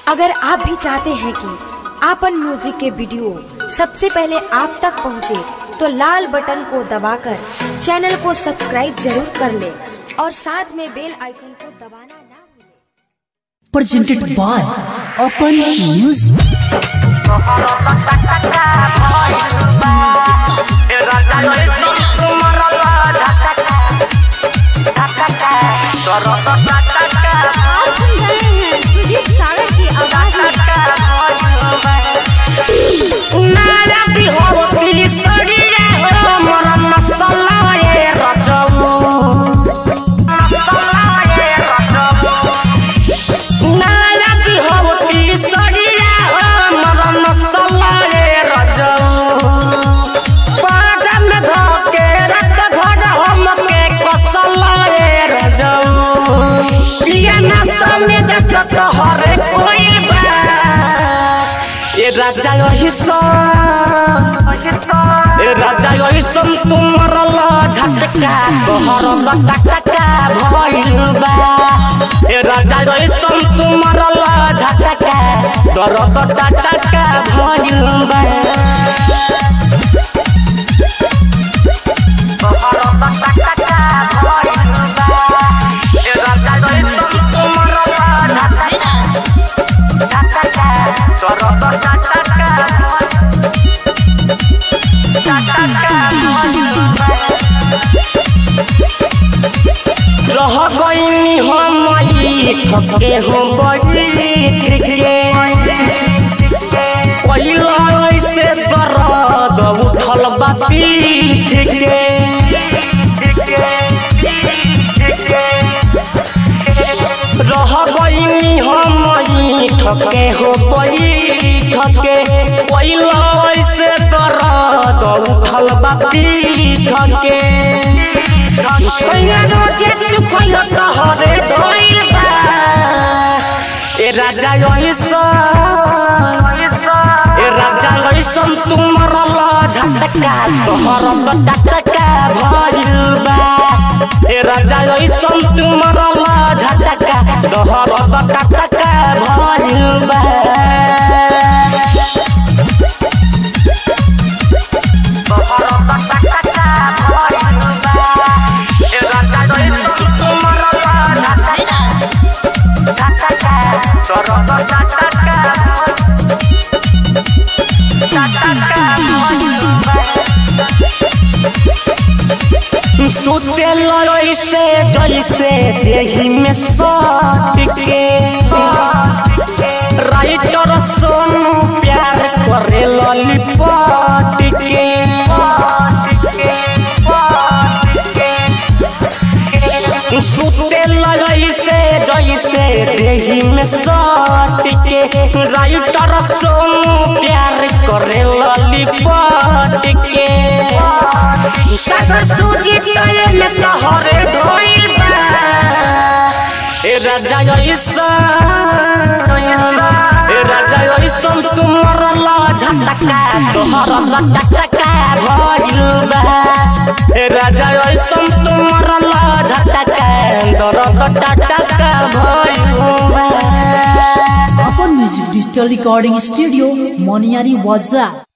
अगर आप भी चाहते हैं कि आपन म्यूजिक के वीडियो सबसे पहले आप तक पहुंचे, तो लाल बटन को दबाकर चैनल को सब्सक्राइब जरूर कर ले और साथ में बेल आइकन को दबाना ना भूलें। Presented by Open Music। आप सुन रहे हैं सुजीत सागर की आवाज हरे कोई राजा तुम्हारा झटका तोहर टका भइल बा। राजा तुम्हारा झटका दर्द टका भइल बा। रह गई हम थके हो बड़ी पहिला से दर्द उठल बा पीठ के। रह गई हम थके हो बैठ के पहिला से दर्द उठल बा पीठ के। राजा तुम्हारा झटका तोहर टका भइल बा। राजा तुम्हारा झटका तोहर टका भइल बा। सुते लड़ई से जैसे देही में सट के राइटर सोनू प्यार करे ललिपट के। सुते लड़ई से जैसे देही में सट के राइटर सोनू प्यार करे ललिपट के। सुजीत में तोहरे धोइल बा। राजा तुम्हारा झटका तोहर टका भइल बा। राजा तुम्हारा झटका दर्द टका भइल बा। Open Music Digital Recording Studio, Moniari Waza।